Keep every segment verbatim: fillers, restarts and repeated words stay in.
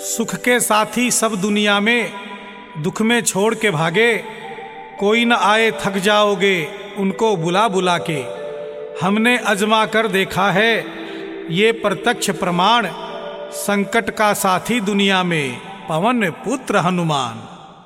सुख के साथी सब दुनिया में दुख में छोड़ के भागे, कोई न आए थक जाओगे उनको बुला बुला के। हमने अजमा कर देखा है ये प्रत्यक्ष प्रमाण, संकट का साथी दुनिया में पवन पुत्र हनुमान।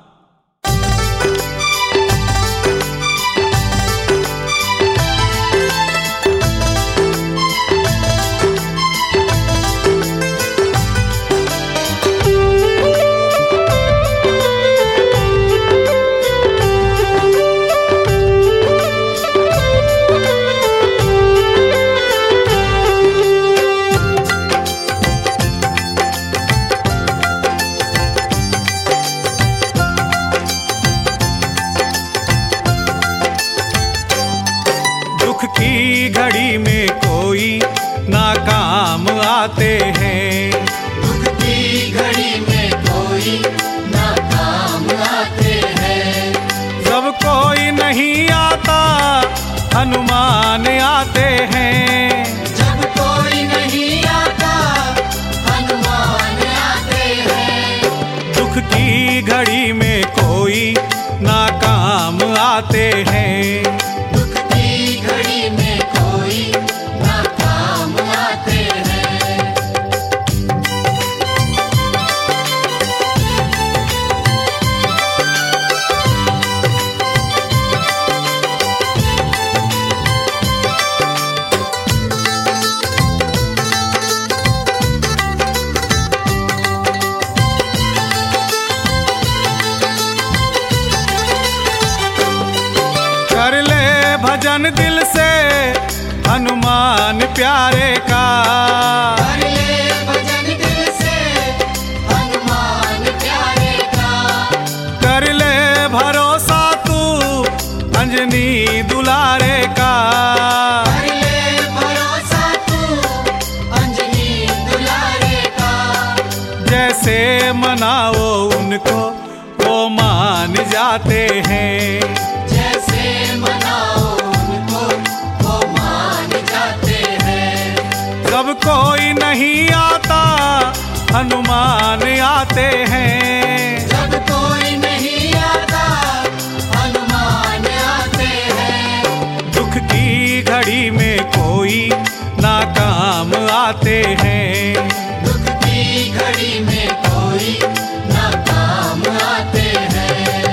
की घड़ी में कोई नाकाम आते हैं, दुख की घड़ी में कोई नाकाम आते हैं। जब कोई नहीं आता हनुमान आते हैं, जब कोई नहीं आता हनुमान आते हैं। दुख की घड़ी में कोई नाकाम आते हैं, घड़ी में कोई नाकाम आते हैं। कर ले भजन दिल से हनुमान प्यारे का, कर ले भजन दिल से हनुमान प्यारे का। कर ले भरोसा तू अंजनी दुलारे का, कर ले भरोसा तू अंजनी दुलारे का। जैसे मनाओ उनको वो मान जाते हैं, जैसे मनाओ उनको वो मान जाते हैं। जब कोई नहीं आता हनुमान आते हैं, जब कोई नहीं आता हनुमान आते हैं। दुख की घड़ी में कोई नाकाम आते हैं, दुख की घड़ी में कोई नाकाम आते हैं।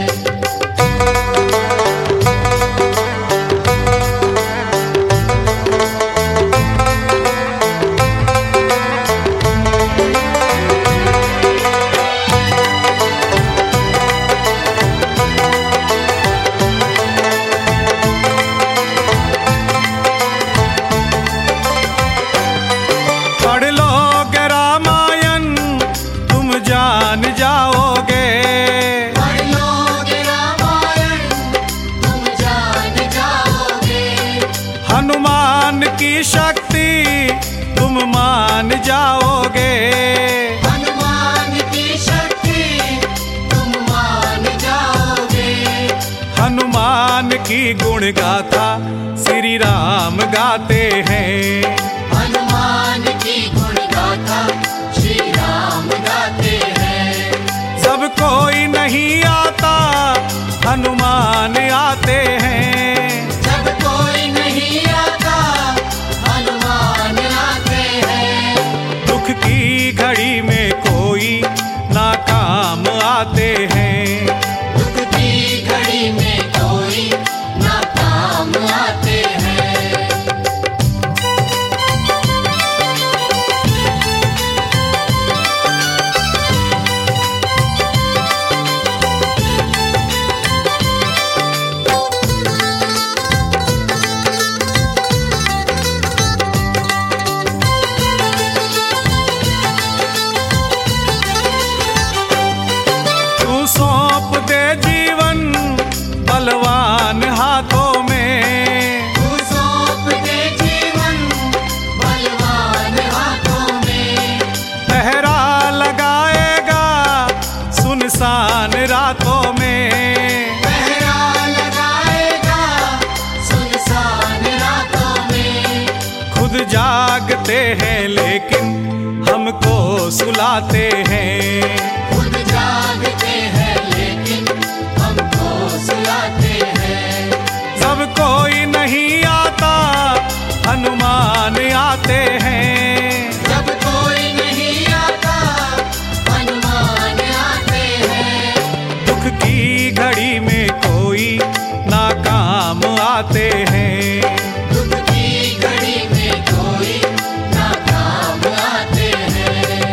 पढ़ लोगे रामायण तुम जान जाओगे, पढ़ लोगे रामायण तुम जान जाओगे। हनुमान की शक्ति तुम मान जाओगे, हनुमान की शक्ति तुम मान जाओगे। हनुमान की गुण गाथा श्री राम गाते हैं, हनुमान की गुण गाथा श्री राम गाते हैं। जब कोई नहीं आता हनुमान आते हैं, जब कोई नहीं आता हनुमान आते हैं। दुख की घड़ी में कोई नाकाम आते हैं, दुख की घड़ी में कोई नाकाम आते हैं। तू सौंप दे जीवन बलवान हाथों में, तू सौंप दे जीवन बलवान हाथों में। पहरा लगाएगा सुनसान रातों में, पहरा लगाएगा सुनसान रातों में। खुद जागते हैं लेकिन हम हमको सुलाते हैं। खुद जागते हैं लेकिन हमको सुलाते हैं। जब कोई नहीं आता हनुमान आते हैं। जब कोई नहीं आता हनुमान आते हैं। दुख की घड़ी में कोई नाकाम आते हैं। दुख की घड़ी में कोई नाकाम आते हैं।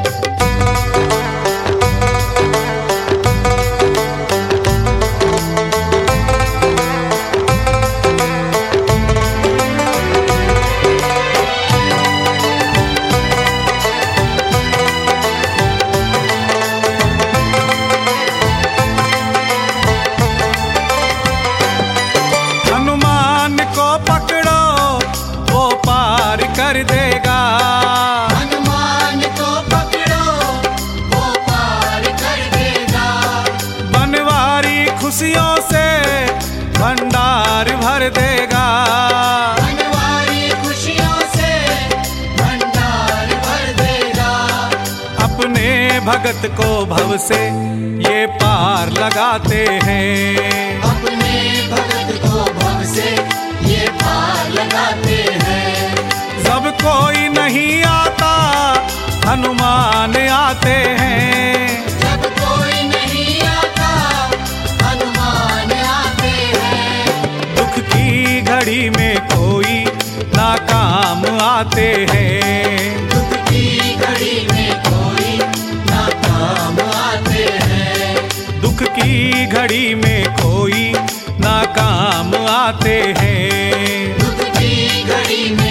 हनुमान को पकड़ो वो पार कर देगा। हनुमान को पकड़ो वो पार कर देगा। बनवारी खुशियों से भंडार भर देगा। बनवारी खुशियों से भंडार भर देगा। अपने भगत को भव से ये पार लगाते हैं। अपने भगत को भव से ये पार लगाते हैं। जब कोई नहीं आता हनुमान आते हैं। जब कोई नहीं आता हनुमान आते हैं। दुख की घड़ी में कोई नाकाम आते हैं। दुख की घड़ी में कोई नाकाम आते हैं। दुख की घड़ी में कोई नाकाम आते हैं। दुख की घड़ी में